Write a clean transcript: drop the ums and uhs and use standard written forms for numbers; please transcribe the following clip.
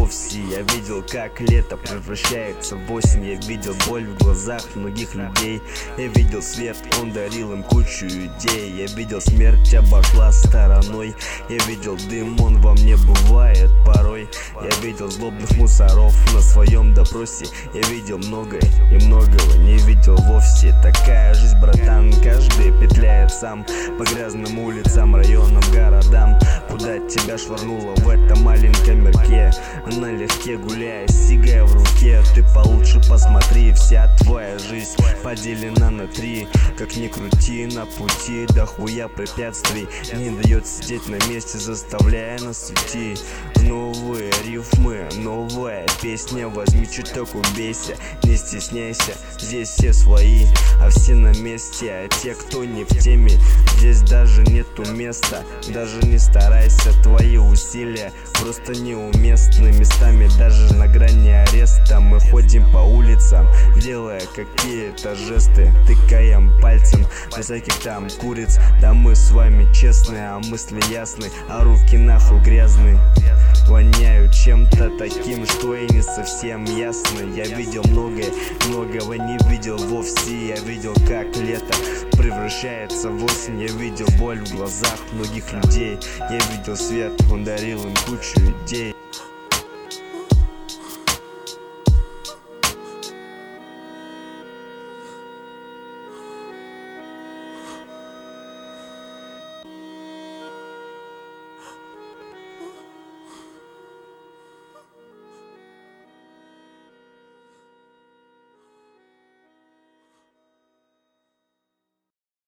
вовсе. Я видел, как лето превращается в осень. Я видел боль в глазах многих людей. Я видел свет, он дарил им кучу идей. Я видел смерть, обошла стороной. Я видел дым, он во мне бывает порой. Я видел злобных мусоров на своем допросе. Я видел многое и многого не видел вовсе. Такая жизнь, братан, каждый петляет сам по грязным улицам, районам, городам. Куда тебя швырнуло в этом маленьком мирке? Налегке гуляя, сигая в руке. Ты получше посмотри, вся твоя жизнь поделена на три. Как ни крути, на пути дохуя препятствий. Не дает сидеть на месте, заставляя нас идти. Новые рифмы, новая песня. Возьми чуток, убейся, не стесняйся. Здесь все свои, а все на месте. А те, кто не в теме, здесь даже нету места. Даже не старайся, твои усилия просто неуместны. Местами даже на грани ареста. Мы ходим по улицам, делая какие-то жесты, тыкаем пальцем на всяких там куриц. Да мы с вами честные, а мысли ясны, а руки нахуй грязные. Воняют чем-то таким, что и не совсем ясно. Я видел многое, многого не видел вовсе. Я видел, как лето превращается в осень. Я видел боль в глазах многих людей. Я видел свет, он дарил им кучу идей.